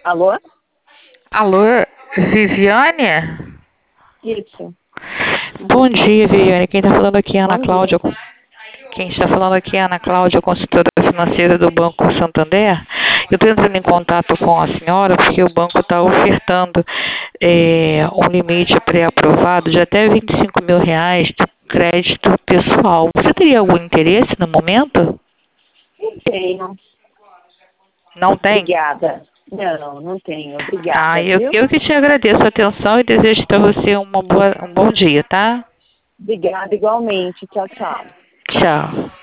Alô? Alô, Viviane? Isso. Bom dia, Viviane. Quem está falando aqui é Ana Bom dia. Cláudia. Quem está falando aqui é Ana Cláudia, consultora financeira do Banco Santander. Eu estou entrando em contato com a senhora porque o banco está ofertando um limite pré-aprovado de até R$ 25.000 de crédito pessoal. Você teria algum interesse no momento? Não tenho. Não tem? Obrigada. Não, não tenho. Ah, Obrigada, eu, viu? eu que te agradeço a atenção e desejo para você um bom dia, tá? Obrigada igualmente. Tchau, tchau. Tchau.